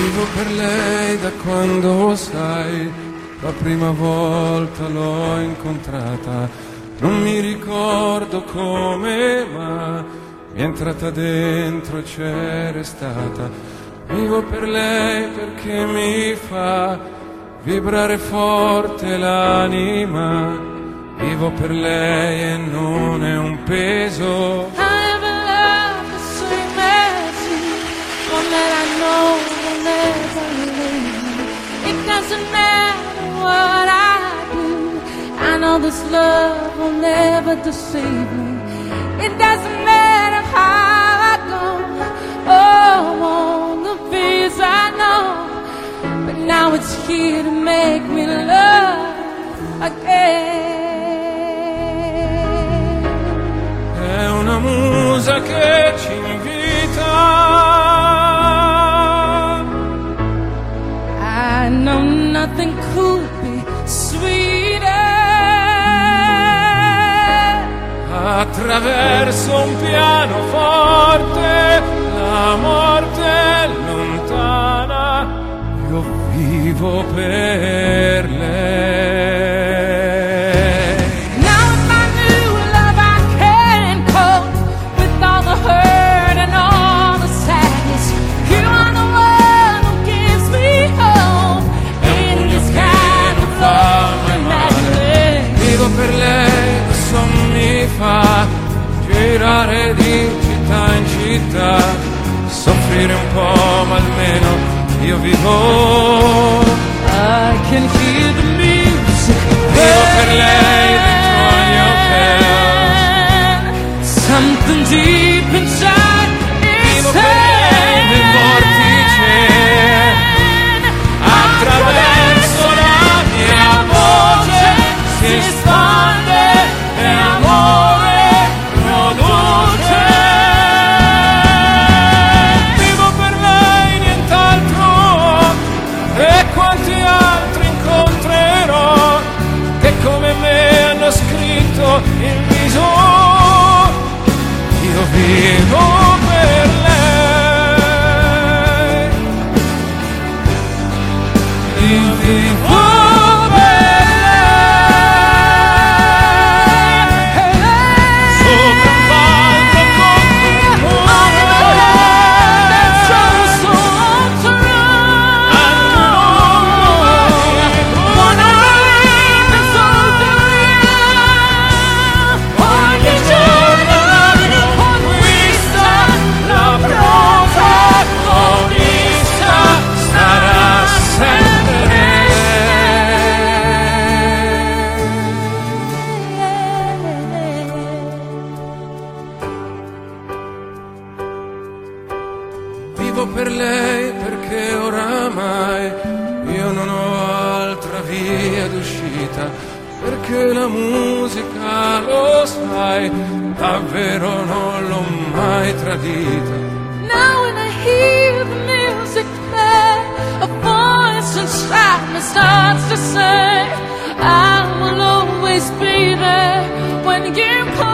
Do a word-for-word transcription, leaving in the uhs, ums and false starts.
Vivo per lei da quando, sai, la prima volta l'ho incontrata. Non mi ricordo come, ma mi è entrata dentro e c'è restata. Vivo per lei perché mi fa vibrare forte l'anima. Vivo per lei e non è un peso. I ever loved the same as you, one that I know will never leave. It doesn't matter what I do, I know this love will never deceive me. It doesn't matter how I go, oh, all the fears I know, but now it's here to make me love again. È una musa che ci invita. I know nothing could be sweeter. Attraverso un pianoforte, la morte è lontana. Io vivo per lei. Per lei questo mi fa girare di città in città, soffrire un po' ma almeno io vivo. I can hear the music. Vivo per lei dentro ogni hotel. Something deep inside is Vivo per lei nel vortice. Attraverso la mia voce si espande e amore produce. Vivo per lei, nient'altro, e quanti altri incontrerò che come me hanno scritto il viso. Io vivo per lei. Io vivo. Vivo per lei perché oramai io non ho altra via d'uscita, perché la musica, lo sai, davvero non l'ho mai tradita. Now when I hear the music play, a voice inside me starts to say, I will always be there when you call.